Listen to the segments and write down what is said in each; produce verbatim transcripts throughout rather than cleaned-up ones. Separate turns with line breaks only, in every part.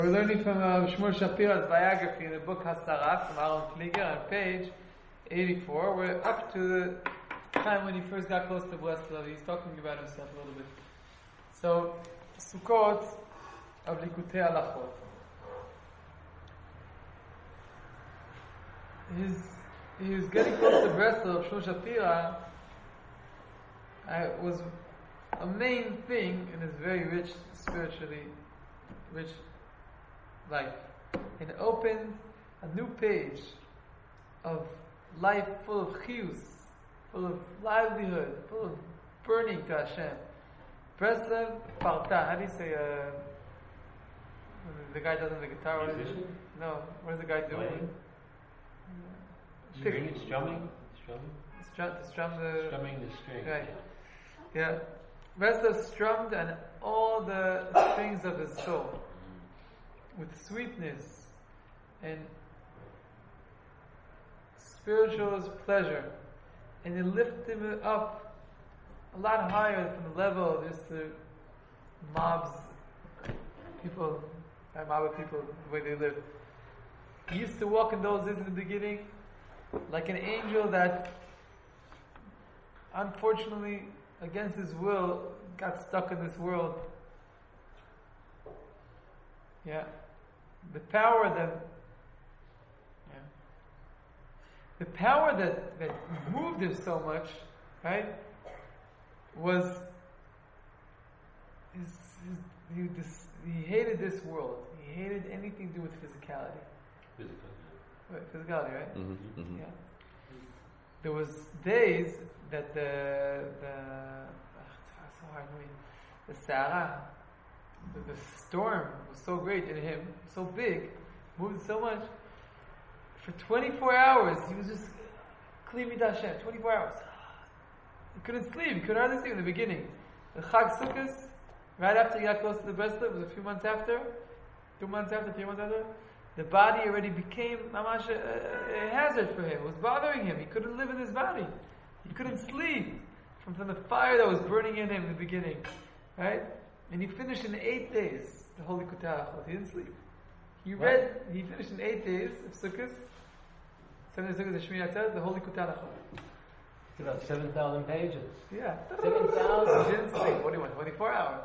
We're learning from uh, Shmuel Shapira's biography in the book Hasarat from Aaron Klieger on page eighty-four. We're up to the time when he first got close to Breslov. He's talking about himself a little bit. So, Sukkot of Likutei Halachot. His, he was getting close to Breslov. Shmuel Shapira uh, was a main thing in his very rich, spiritually rich life. And it opened a new page of life full of chiyus, full of livelihood, full of burning to Hashem. Breslov Parta. How do you say uh, when the guy does on the guitar? What is it? No, what does the guy do?
String, strumming? Strumming?
Strum, strum the...
Strumming the string.
Right. Yeah. Breslov strummed on all the strings of his soul with sweetness and spiritual pleasure, and it lifted him up a lot higher from the level of just the mobs, people, by mob of people, the way they live. He used to walk in those days in the beginning like an angel that, unfortunately, against his will, got stuck in this world. Yeah. The power that yeah. The power that, that moved him so much, right, was his, his, he, dis, he hated this world. He hated anything to do with physicality.
Physical.
Right, physicality, right?
Mm-hmm, mm-hmm.
Yeah. There was days that the the oh, it's so hard to read. The Sarah, the, the storm was so great in him, so big, moved so much. For twenty-four hours, he was just Kli Midat Hashem. twenty-four hours. He couldn't sleep. He couldn't hardly sleep in the beginning. The Chag Sukkot, right after he got close to the Breslov, it was a few months after, two months after, three months after. The body already became mamash a, a, a hazard for him. It was bothering him. He couldn't live in his body. He couldn't sleep from, from the fire that was burning in him in the beginning, right? And he finished in eight days the Holy Likutei Halachot. He didn't sleep. He
What?
read. He finished in eight days of Sukkot. Seven Sukkot, the Shmini Atzeres, the Holy Likutei Halachot.
It's about seven thousand pages.
Yeah,
seven thousand.
He didn't sleep. What do you want? Twenty-four hours.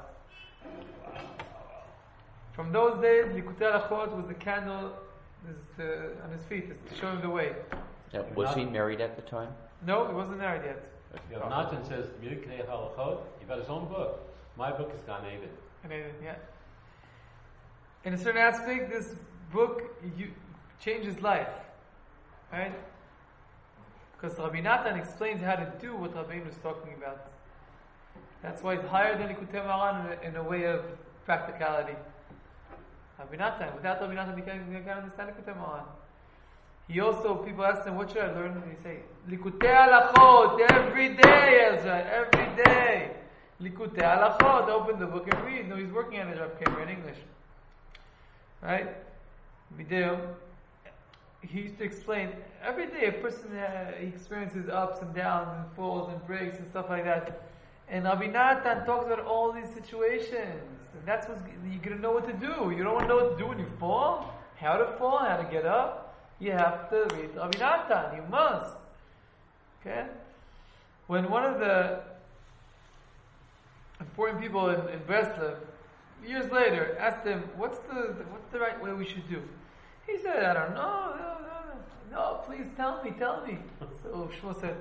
From those days, Likutei Halachot was the candle is the, on his feet to show him the way.
Yeah, was he married at the time?
No, he wasn't married yet.
Yeah, Natan says, Likutei Halachot, he got his own book. My book is Gan Eden.
And I- yeah. In a certain aspect, this book you, changed his life, right? Because Rabbi Natan explains how to do what Rabbeinu was talking about. That's why it's higher than Likutei Moharan in, a- in a way of practicality. Rabbi Natan, without Rabbi Natan, you can't, you can't understand Likutei Moharan. He also, people ask him, what should I learn? And he say, Likutei Halachot, every day, Ezra, every day. Likutei Halachot, open the book and read. No, he's working on it, Rav Kamer, in English. Right? Video. He used to explain, every day a person uh, he experiences ups and downs and falls and breaks and stuff like that. And Rabbi Natan talks about all these situations. And that's what you're going to know what to do. You don't want to know what to do when you fall? How to fall, how to get up. You have to read Rabbi Natan. You must. Okay? When one of the important people in, in Breslov, years later, asked him, what's the what's the right way we should do? He said, I don't know. No, no, no. No, please tell me, tell me. So Shmuel said,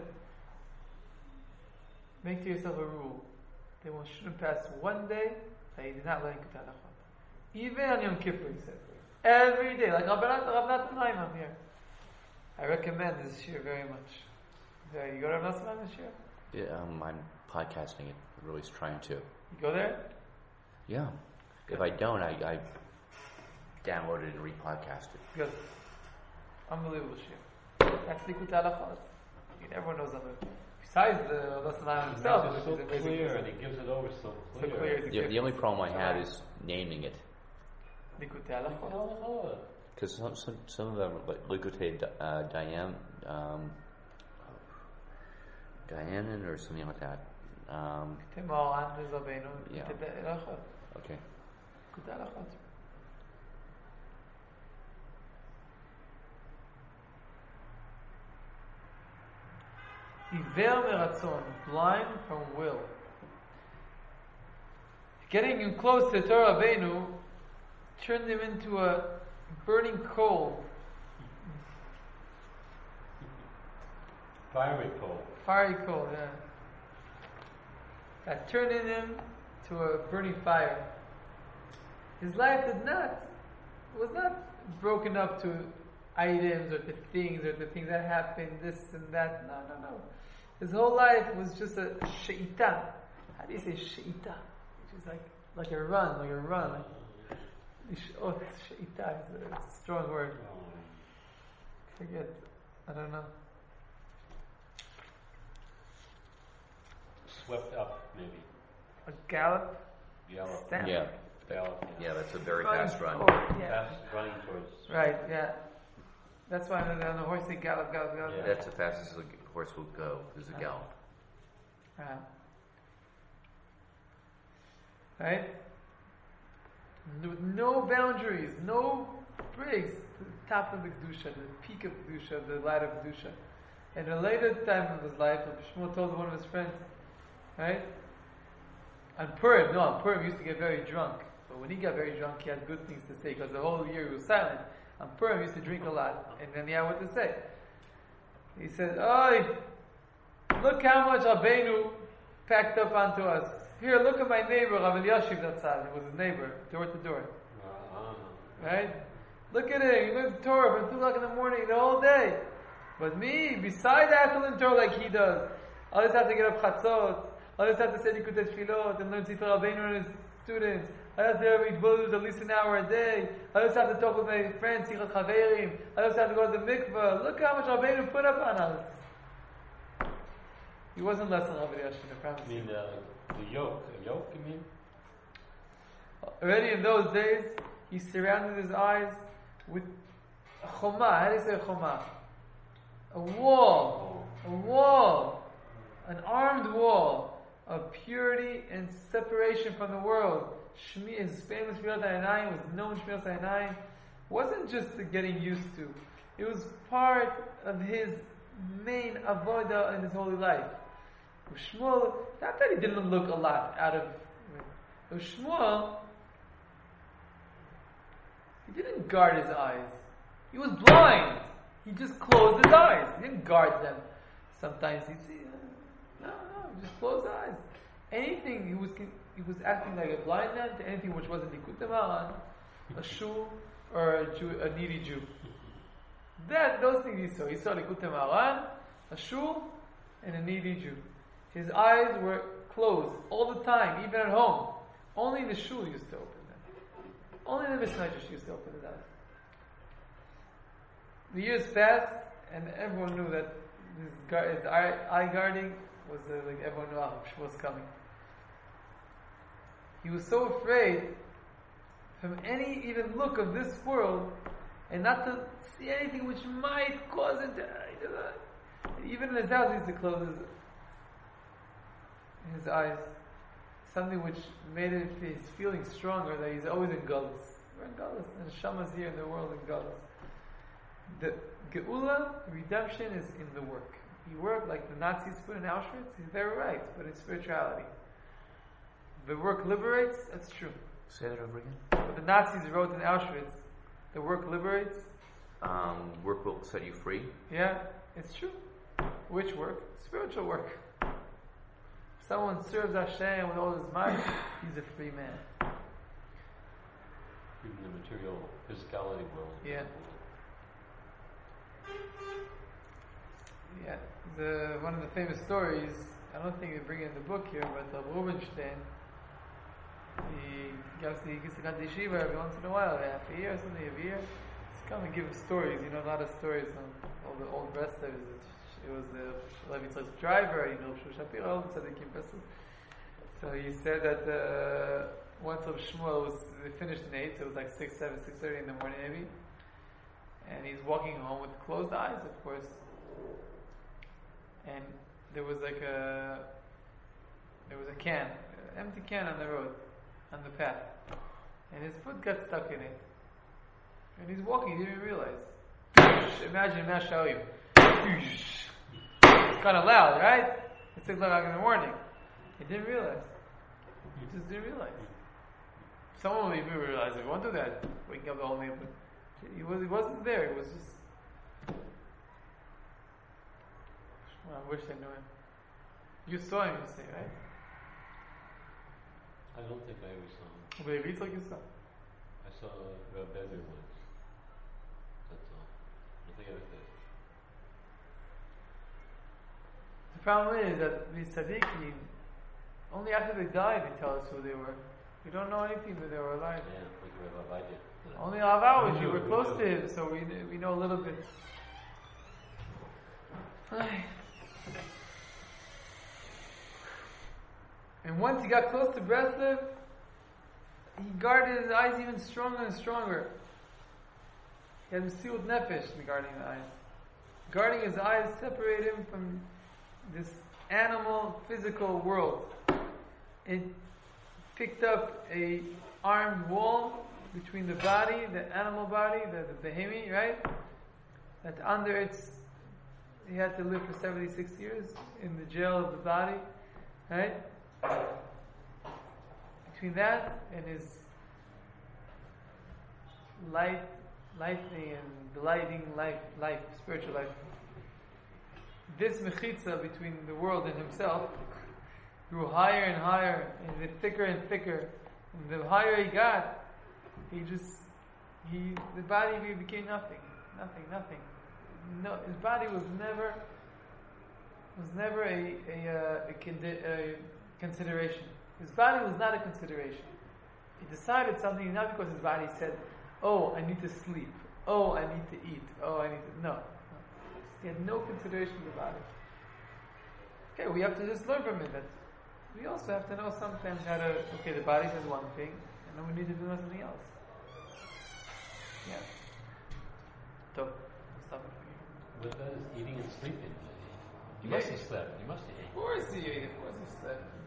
make to yourself a rule that one shouldn't pass one day that you did not learn Likutei Halachot. Even on Yom Kippur, he said. Every day, like Rav Natan Naiman here. I recommend this year very much. Uh, you go to Rav Natan this year?
Yeah, um, I'm podcasting it. Really trying to.
You go there?
Yeah. If I don't, I, I download it and repodcast it.
Good. Unbelievable shir. That's Likutei Halachot. I mean, everyone knows of it. Besides the Rav Natan himself,
It's
which
so
is amazing.
clear, and he gives it over so
So
clear.
clear.
The, the only problem I had is naming it.
Likutei Halachot.
Halachot.
Because some, some, some of them, like Likutei uh, Dayan, um, Dayanan or something like that. Um,
Likutei Moharan is Rabbeinu.
Yeah.
Likutei Halachot.
okay.
Likutei Halachot. Iver meratzon, blind from will. Getting him close to Torah Rabbeinu turned him into a burning coal.
Fiery coal.
Fiery coal, yeah. That turned in him to a burning fire. His life did not, was not broken up to items or to things or to things that happened, this and that. No, no, no. His whole life was just a she'ita. How do you say she'ita? Which is like like a run, like a run. Like, oh, she'ita is a, it's a strong word. Forget. I don't know.
Swept up, maybe.
A gallop.
Gallop.
Stamp.
Yeah.
Gallop.
Yeah, that's a very
Running
fast run.
forward, yeah.
Fast running towards.
Right, yeah. That's why on the, on the horse they gallop, gallop, gallop.
Yeah.
That's the fastest a horse will go, is a gallop.
Yeah. Right? With no boundaries, no breaks. The top of the Kedusha, the peak of Kedusha, the light of Kedusha. In a later time of his life, Shmuel told one of his friends, right? On Purim, no, on Purim he used to get very drunk. But when he got very drunk, he had good things to say because the whole year he was silent. On Purim, he used to drink a lot, and then he had what to say. He said, "Oi, look how much Rabbeinu packed up onto us. Here, look at my neighbor, Rav Eliashiv Zatzal. It was his neighbor, door to door.
Uh-huh.
Right? Look at him. He learns Torah from two o'clock in the morning the whole day. But me, besides I have to learn Torah like he does. I just have to get up chatzot. I just have to say Likutei Tefillot and learn Sifrei Rabbeinu and his students. I just have to read at least an hour a day. I just have to talk with my friends, Sichot Chaverim. I just have to go to the mikveh. Look how much Rabbeinu put up on us." He wasn't less than Rav Eliashiv, I promise
I
you.
mean, uh, the yoke. A yoke, you mean?
Already in those days, he surrounded his eyes with a choma. How do you say a choma? A wall. A wall. An armed wall of purity and separation from the world. Shmi, his famous Shmirat HaEinayim was known Shmirat HaEinayim. Wasn't just the getting used to. It was part of his main avodah in his holy life. Shmuel, not that he didn't look a lot out of but Shmuel, he didn't guard his eyes. He was blind. He just closed his eyes. He didn't guard them. Sometimes he see, no, no, he just closed his eyes. Anything he was he was acting like a blind man to anything which wasn't Likutei Moharan, a shul or a Jew, a needy Jew. That those things he saw. He saw Likutei Moharan, a shul, and a needy Jew. His eyes were closed all the time, even at home. Only the shul used to open them. Only the Mishnayos used to open his eyes. The years passed, and everyone knew that his, guard, his eye, eye guarding was uh, like everyone knew Shmuel was coming. He was so afraid from any even look of this world, and not to see anything which might cause him to. Even in his house, he used to close his, his eyes. Something which made it his feeling stronger that he's always in Galus. We're in Galus, and Shama's here in the world in Galus. The Geula, redemption, is in the work. You work like the Nazis put in Auschwitz. They're right, but it's spirituality. The work liberates. That's true.
Say that over again.
What the Nazis wrote in Auschwitz, the work liberates.
Um, work will set you free.
Yeah, it's true. Which work? Spiritual work. If someone serves Hashem with all his might, he's a free man.
Even the material physicality world.
Yeah. Yeah. The one of the famous stories, I don't think they bring it in the book here, but uh, Rubinstein, he goes to, he gets to come to yeshiva every once in a while, half a year or something, every year. He's come and give stories, you know, a lot of stories on all the old Breslov. It was the Levi Tzad's driver, you know, Shapiro, all the Tzadikim Breslov. So he said that uh, once of Shmuel was they finished in eight, so it was like six, seven, six thirty in the morning maybe, and he's walking home with closed eyes, of course. And there was like a there was a can, an empty can on the road, on the path, and his foot got stuck in it. And he's walking, he didn't even realize. Imagine Mashalim. It's kind of loud, right? It's six o'clock in the morning. He didn't realize. He just didn't realize. Someone will even realize it. Won't do that. Waking up the whole neighborhood. He was. He wasn't there. He was just. Well, I wish I knew him. You saw him, you say, right?
I don't think I ever saw him.
Maybe it's like you saw.
I saw Rav Bender once. That's all. I don't think I ever did.
The problem is that these tzaddikim, only after they died they tell us who they were. We don't know anything that they were alive.
Yeah, like Rav Avadia.
Only Avaw,
We
you
do,
were
we
close
do.
to him, so we we know a little bit. And once he got close to Breslev, he guarded his eyes even stronger and stronger. He had sealed nefesh in guarding the eyes. Guarding his eyes separated him from this animal, physical world. It picked up a armed wall between the body, the animal body, the, the behemi, right? That under its, he had to live for seventy-six years in the jail of the body, right? Between that and his light, lightning and delighting life, life, spiritual life. This mechitza between the world and himself grew higher and higher, and it thicker and thicker. And the higher he got, he just, he, the body became nothing, nothing, nothing. No, his body was never, was never a a, uh, a, condi- a consideration. His body was not a consideration. He decided something not because his body said, "Oh, I need to sleep. Oh, I need to eat. Oh, I need to." No, he had no consideration of the body. Okay, we have to just learn from it that we also have to know sometimes how to. Okay, the body says one thing, and then we need to do something else. Yeah. So, stop it.
What about his eating and sleeping? He
Yeah.
must have slept. He must have
Of
eaten.
course he ate. Of course he slept.